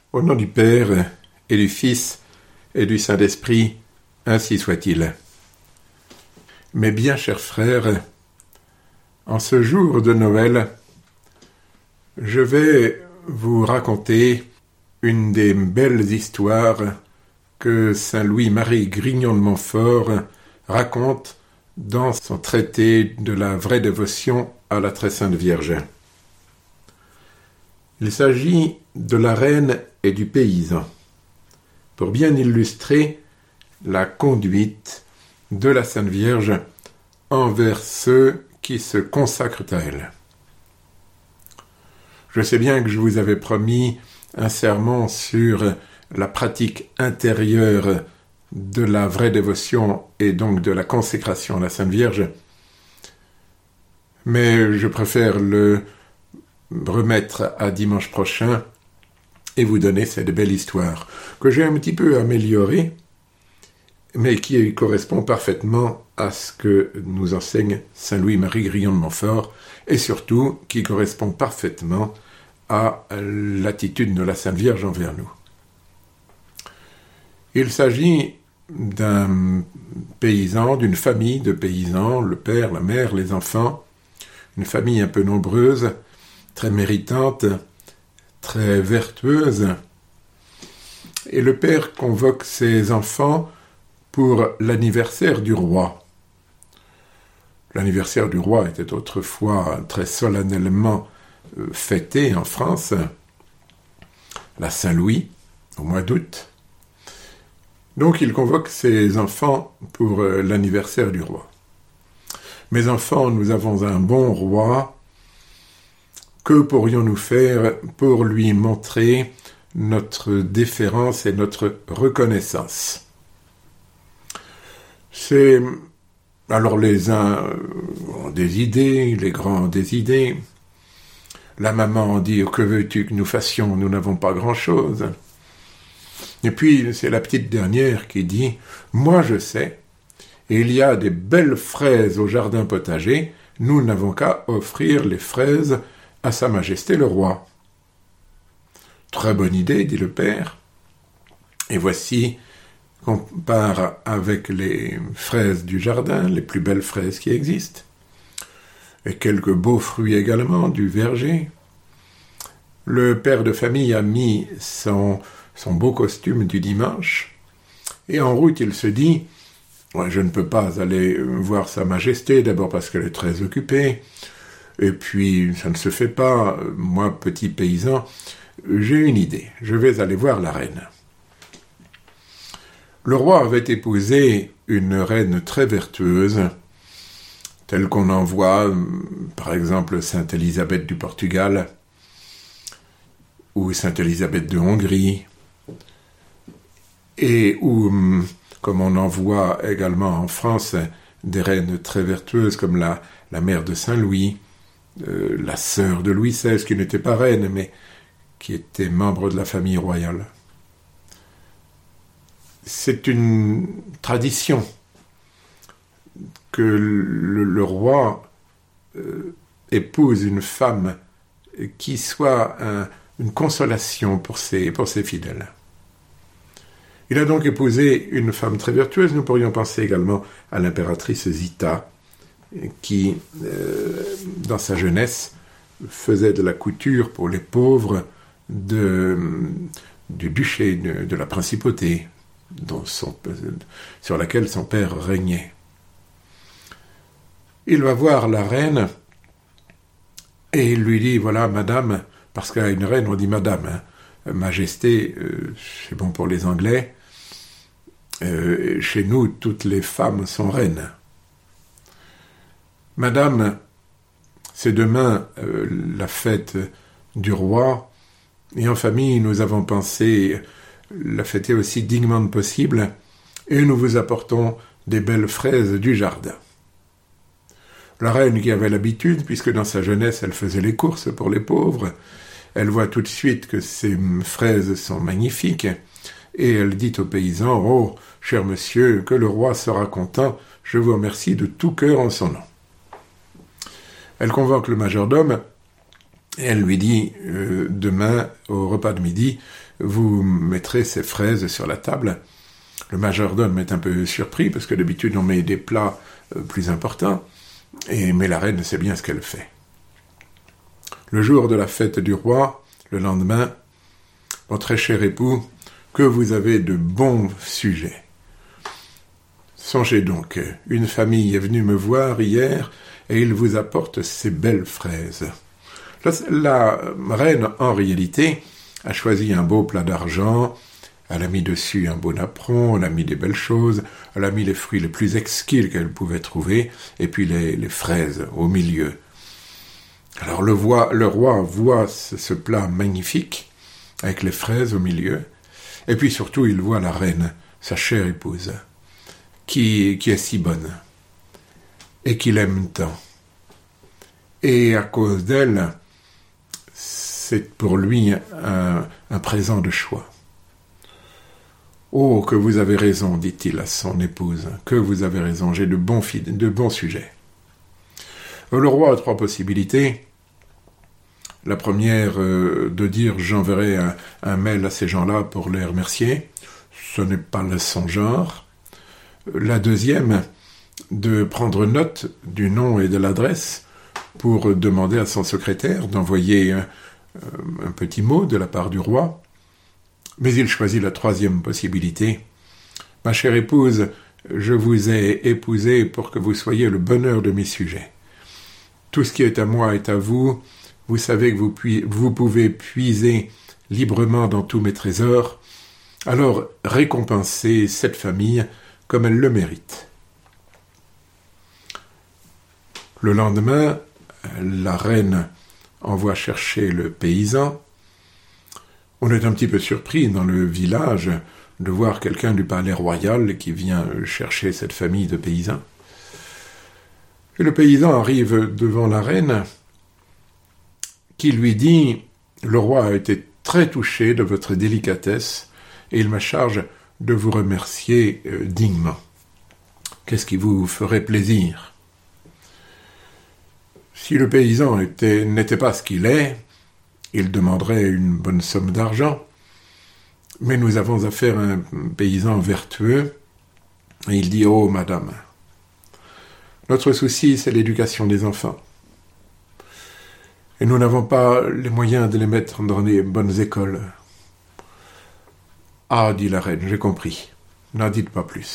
Au nom du Père, et du Fils, et du Saint-Esprit, ainsi soit-il. Mes bien chers frères, en ce jour de Noël, je vais vous raconter une des belles histoires que Saint Louis-Marie Grignon de Montfort raconte dans son traité de la vraie dévotion à la Très Sainte Vierge. Il s'agit de la reine et du paysan, pour bien illustrer la conduite de la Sainte Vierge envers ceux qui se consacrent à elle. Je sais bien que je vous avais promis un sermon sur la pratique intérieure de la vraie dévotion et donc de la consécration à la Sainte Vierge, mais je préfère le remettre à dimanche prochain et vous donner cette belle histoire que j'ai un petit peu améliorée, mais qui correspond parfaitement à ce que nous enseigne Saint Louis-Marie Grignon de Montfort et surtout qui correspond parfaitement à l'attitude de la Sainte Vierge envers nous. Il s'agit d'un paysan, d'une famille de paysans, le père, la mère, les enfants, une famille un peu nombreuse, très méritante, très vertueuse. Et le père convoque ses enfants pour l'anniversaire du roi. L'anniversaire du roi était autrefois très solennellement fêté en France, la Saint-Louis, au mois d'août. Donc il convoque ses enfants pour l'anniversaire du roi. Mes enfants, nous avons un bon roi. Que pourrions-nous faire pour lui montrer notre déférence et notre reconnaissance? Alors les uns ont des idées, les grands ont des idées. La maman dit « Que veux-tu que nous fassions? Nous n'avons pas grand-chose. » Et puis c'est la petite dernière qui dit « Moi je sais, il y a des belles fraises au jardin potager, nous n'avons qu'à offrir les fraises à Sa Majesté le Roi. » Très bonne idée, dit le père. Et voici qu'on part avec les fraises du jardin, les plus belles fraises qui existent, et quelques beaux fruits également du verger. Le père de famille a mis son beau costume du dimanche, et en route il se dit « Je ne peux pas aller voir Sa Majesté, d'abord parce qu'elle est très occupée, et puis ça ne se fait pas, moi petit paysan, j'ai une idée, je vais aller voir la reine. » Le roi avait épousé une reine très vertueuse, telle qu'on en voit, par exemple, Sainte Élisabeth du Portugal, ou Sainte Élisabeth de Hongrie, et où, comme on en voit également en France, des reines très vertueuses comme la mère de Saint-Louis, la sœur de Louis XVI, qui n'était pas reine, mais qui était membre de la famille royale. C'est une tradition que le roi épouse une femme qui soit une consolation pour ses fidèles. Il a donc épousé une femme très vertueuse. Nous pourrions penser également à l'impératrice Zita, qui, dans sa jeunesse, faisait de la couture pour les pauvres du duché, de la principauté, sur laquelle son père régnait. Il va voir la reine et il lui dit « Voilà, madame », parce qu'à une reine on dit « madame », majesté, c'est bon pour les Anglais, chez nous toutes les femmes sont reines. « Madame, c'est demain la fête du roi, et en famille nous avons pensé la fêter aussi dignement que possible, et nous vous apportons des belles fraises du jardin. » La reine, qui avait l'habitude, puisque dans sa jeunesse elle faisait les courses pour les pauvres, elle voit tout de suite que ces fraises sont magnifiques, et elle dit au paysan « Oh, cher monsieur, que le roi sera content, je vous remercie de tout cœur en son nom. » Elle convoque le majordome Et elle lui dit, demain, au repas de midi, vous mettrez ces fraises sur la table. Le majordome est un peu surpris, parce que d'habitude on met des plats plus importants, mais la reine sait bien ce qu'elle fait. Le jour de la fête du roi, le lendemain, mon très cher époux, que vous avez de bons sujets. Songez donc, une famille est venue me voir hier, et il vous apporte ces belles fraises. La reine, en réalité, a choisi un beau plat d'argent, elle a mis dessus un beau napperon, elle a mis des belles choses, elle a mis les fruits les plus exquis qu'elle pouvait trouver, et puis les fraises au milieu. Alors le roi voit ce plat magnifique, avec les fraises au milieu, et puis surtout il voit la reine, sa chère épouse, qui est si bonne, et qu'il aime tant. Et à cause d'elle, c'est pour lui un présent de choix. « Oh, que vous avez raison, dit-il à son épouse, que vous avez raison, j'ai de bons sujets. » Le roi a 3 possibilités. La première, de dire « j'enverrai un mail à ces gens-là pour les remercier ». Ce n'est pas son genre. La deuxième, de prendre note du nom et de l'adresse pour demander à son secrétaire d'envoyer un petit mot de la part du roi. Mais il choisit la 3e possibilité. « Ma chère épouse, je vous ai épousée pour que vous soyez le bonheur de mes sujets. Tout ce qui est à moi est à vous. Vous savez que vous pouvez puiser librement dans tous mes trésors. Alors récompensez cette famille comme elle le mérite. » Le lendemain, la reine envoie chercher le paysan. On est un petit peu surpris dans le village de voir quelqu'un du palais royal qui vient chercher cette famille de paysans. Et le paysan arrive devant la reine qui lui dit « Le roi a été très touché de votre délicatesse et il me charge de vous remercier dignement. Qu'est-ce qui vous ferait plaisir ?» Si le paysan n'était pas ce qu'il est, il demanderait une bonne somme d'argent. Mais nous avons affaire à un paysan vertueux, et il dit « Oh, madame, notre souci, c'est l'éducation des enfants. Et nous n'avons pas les moyens de les mettre dans les bonnes écoles. » « Ah, dit la reine, j'ai compris. N'en dites pas plus. »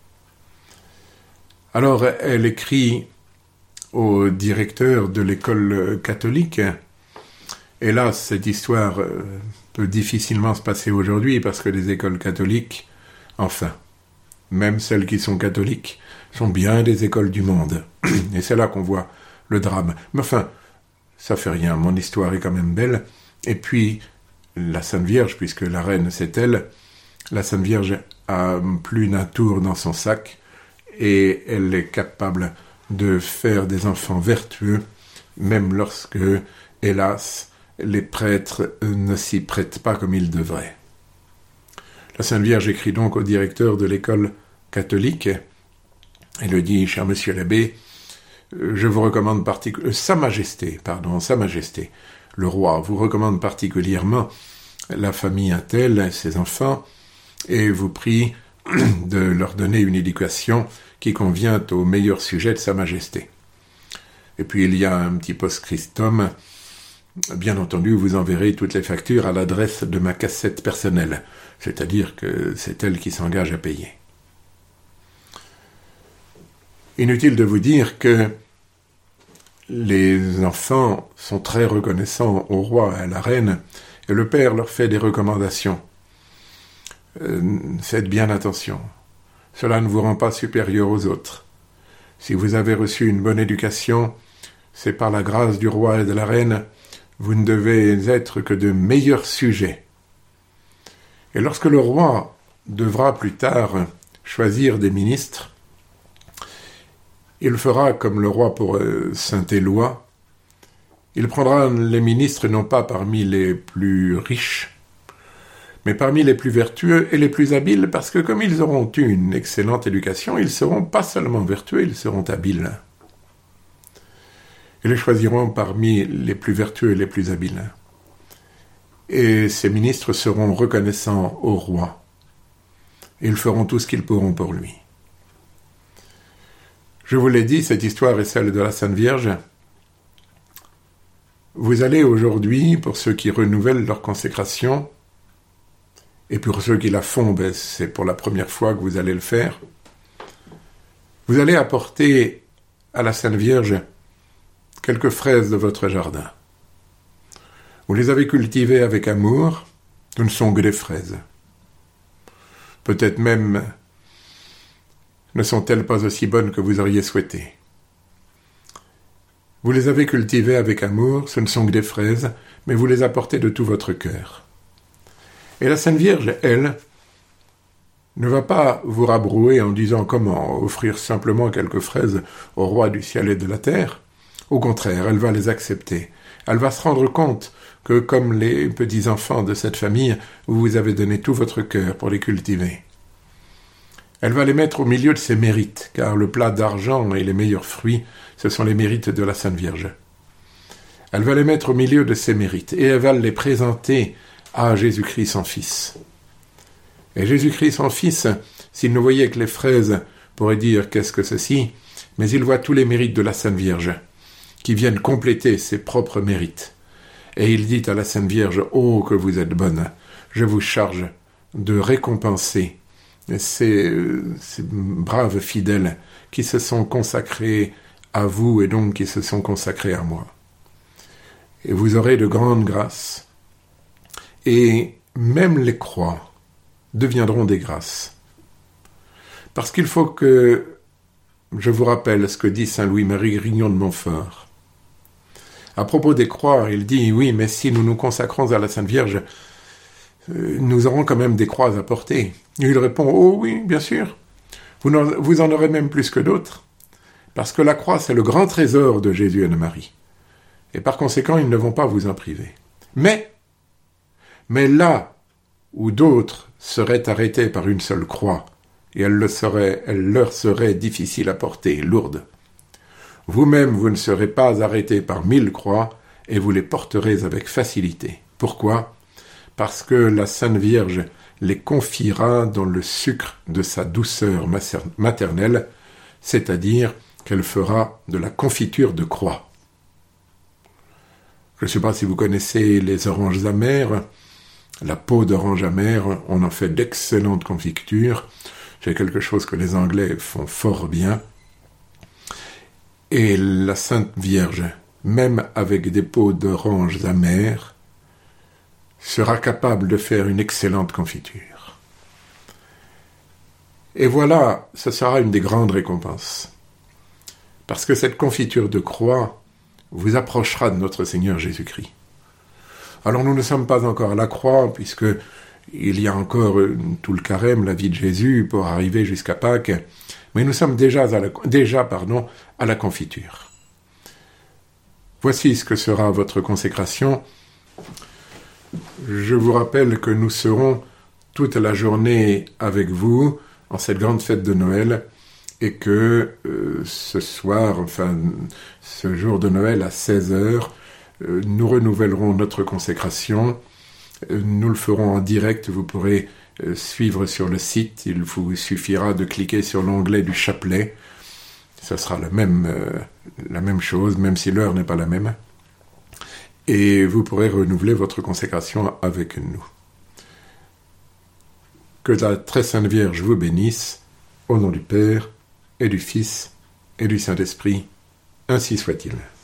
Alors elle écrit au directeur de l'école catholique. Hélas, cette histoire peut difficilement se passer aujourd'hui parce que les écoles catholiques, enfin, même celles qui sont catholiques, sont bien des écoles du monde. Et c'est là qu'on voit le drame. Mais enfin, ça fait rien, mon histoire est quand même belle. Et puis, la Sainte Vierge, puisque la reine c'est elle, la Sainte Vierge a plus d'un tour dans son sac et elle est capable de faire des enfants vertueux, même lorsque, hélas, les prêtres ne s'y prêtent pas comme ils devraient. La Sainte Vierge écrit donc au directeur de l'école catholique. Elle lui dit « Cher monsieur l'abbé, je vous recommande Sa Majesté, le roi vous recommande particulièrement la famille Intel, ses enfants, et vous prie de leur donner une éducation qui convient au meilleur sujet de Sa Majesté. » Et puis il y a un petit post-scriptum. Bien entendu, vous enverrez toutes les factures à l'adresse de ma cassette personnelle, c'est-à-dire que c'est elle qui s'engage à payer. Inutile de vous dire que les enfants sont très reconnaissants au roi et à la reine, et le père leur fait des recommandations. Faites bien attention. Cela ne vous rend pas supérieur aux autres. Si vous avez reçu une bonne éducation, c'est par la grâce du roi et de la reine, vous ne devez être que de meilleurs sujets. Et lorsque le roi devra plus tard choisir des ministres, il fera comme le roi pour Saint-Éloi. Il prendra les ministres non pas parmi les plus riches, mais parmi les plus vertueux et les plus habiles, parce que comme ils auront eu une excellente éducation, ils seront pas seulement vertueux, ils seront habiles. Ils les choisiront parmi les plus vertueux et les plus habiles. Et ces ministres seront reconnaissants au roi. Ils feront tout ce qu'ils pourront pour lui. Je vous l'ai dit, cette histoire est celle de la Sainte Vierge. Vous allez aujourd'hui, pour ceux qui renouvellent leur consécration, et pour ceux qui la font, c'est pour la première fois que vous allez le faire, vous allez apporter à la Sainte Vierge quelques fraises de votre jardin. Vous les avez cultivées avec amour, ce ne sont que des fraises. Peut-être même ne sont-elles pas aussi bonnes que vous auriez souhaité. Vous les avez cultivées avec amour, ce ne sont que des fraises, mais vous les apportez de tout votre cœur. Et la Sainte Vierge, elle, ne va pas vous rabrouer en disant comment offrir simplement quelques fraises au roi du ciel et de la terre. Au contraire, elle va les accepter. Elle va se rendre compte que, comme les petits-enfants de cette famille, vous avez donné tout votre cœur pour les cultiver. Elle va les mettre au milieu de ses mérites, car le plat d'argent et les meilleurs fruits, ce sont les mérites de la Sainte Vierge. Elle va les mettre au milieu de ses mérites, et elle va les présenter à Jésus-Christ son Fils. Et Jésus-Christ son Fils, s'il ne voyait que les fraises, pourrait dire « qu'est-ce que ceci ?» mais il voit tous les mérites de la Sainte Vierge, qui viennent compléter ses propres mérites. Et il dit à la Sainte Vierge « Oh, que vous êtes bonne, je vous charge de récompenser ces braves fidèles qui se sont consacrés à vous et donc qui se sont consacrés à moi. Et vous aurez de grandes grâces. Et même les croix deviendront des grâces. Parce qu'il faut que je vous rappelle ce que dit saint Louis-Marie Grignon de Montfort. À propos des croix, il dit « Oui, mais si nous nous consacrons à la Sainte Vierge, nous aurons quand même des croix à porter. » Et il répond « Oh oui, bien sûr. Vous en aurez même plus que d'autres. Parce que la croix, c'est le grand trésor de Jésus et de Marie. Et par conséquent, ils ne vont pas vous en priver. Mais là où d'autres seraient arrêtés par une seule croix, et elle leur serait difficile à porter, lourde, vous-même, vous ne serez pas arrêtés par 1000 croix, et vous les porterez avec facilité. Pourquoi ? Parce que la Sainte Vierge les confiera dans le sucre de sa douceur maternelle, c'est-à-dire qu'elle fera de la confiture de croix. Je ne sais pas si vous connaissez les oranges amères, la peau d'orange amère, on en fait d'excellentes confitures, c'est quelque chose que les Anglais font fort bien. Et la Sainte Vierge, même avec des peaux d'oranges amères, sera capable de faire une excellente confiture. Et voilà, ce sera une des grandes récompenses. Parce que cette confiture de croix vous approchera de notre Seigneur Jésus-Christ. Alors nous ne sommes pas encore à la croix, puisque il y a encore tout le carême, la vie de Jésus, pour arriver jusqu'à Pâques, mais nous sommes déjà à la confiture. Voici ce que sera votre consécration. Je vous rappelle que nous serons toute la journée avec vous en cette grande fête de Noël et que ce soir, ce jour de Noël à 16h, nous renouvellerons notre consécration. Nous le ferons en direct, vous pourrez suivre sur le site, il vous suffira de cliquer sur l'onglet du chapelet. Ce sera la même chose, même si l'heure n'est pas la même. Et vous pourrez renouveler votre consécration avec nous. Que la très sainte Vierge vous bénisse, au nom du Père, et du Fils, et du Saint-Esprit, ainsi soit-il.